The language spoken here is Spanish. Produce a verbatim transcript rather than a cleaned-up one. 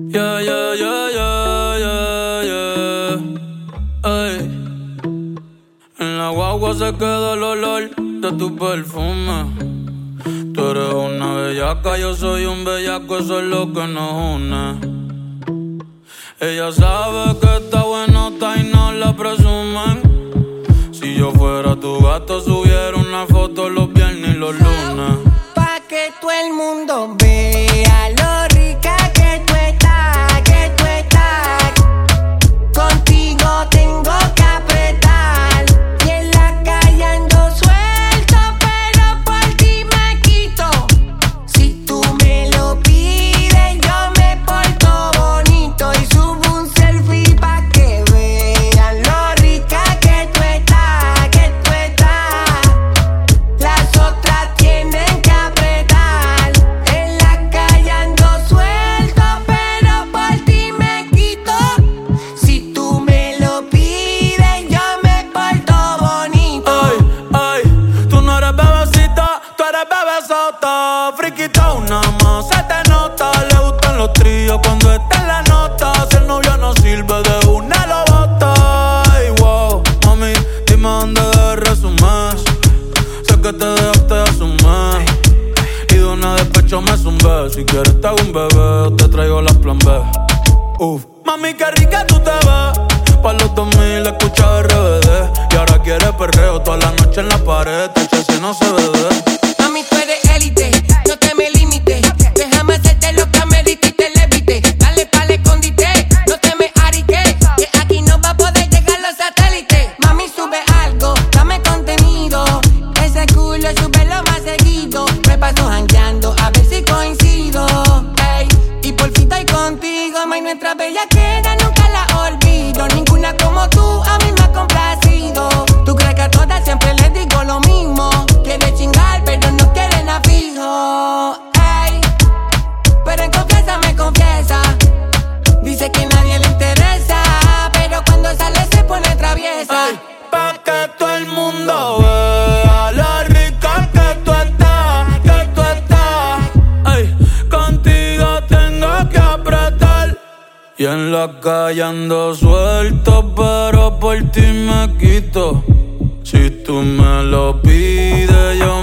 Yeah, yeah, yeah, yeah, yeah, yeah. Ey. En la guagua se queda el olor de tu perfume. Tú eres una bellaca, yo soy un bellaco, eso es lo que nos une. Ella sabe que está buenota y no la presumen. Si yo fuera tu gato, subiera una foto los viernes y los lunes. Pa' que todo el mundo vea lo rica que tú estás, que tú estás. Contigo tengo que apretar. Y en la calle ando suelto, pero por ti me quito. Si tú me lo pides, yo me porto bonito. Y subo un selfie pa' que vean lo rica que tú estás, que tú estás. Las otras tienen que apretar. En la calle ando suelto, pero por ti me quito. Si tú me lo pides, yo me porto bonito. Ay, ay, tú no eres bebecita, tú eres bebesota. Friquita una más, se te nota. Le gustan los tríos cuando está en la nota. Si el novio no sirve, de una lo bota. Ay, wow, mami, dime dónde de resumen. Sé que te dejaste de asumir. Y de una despecho me zumbé. Si quieres te hago un bebé o te traigo las plan B. Uf, mami, qué rica tú te ves. Pa' los dos mil escucha R B D. Y ahora quieres perreo toda la noche en la pared. Te eché si no se ve de. Mami, tú eres élite, no te me limites. Déjame hacerte lo que amerita y te levite. Dale pa'l escondite, no te me ariques. Que aquí no va a poder llegar los satélites. Mami, sube algo, dame contenido. Ese culo súbelo más seguido. Me paso jangueando a ver si coincido. Ey, y por fin estoy contigo. May, nuestra bellaquera nunca la olvido. Ninguna como tú a mí me ha complacido. Tú crees que a todas siempre les digo lo mismo. Quiere chingar pero no quiere nada fijo. Ey, pero en confianza me confiesa. Dice que nadie le interesa, pero cuando sale se pone traviesa. Ay, pa' que todo el mundo vea lo rica que tú estás, que tú estás. Ay, contigo tengo que apretar. Y en la calle ando suelto, pero por ti me quito. Si tú me lo pides, yo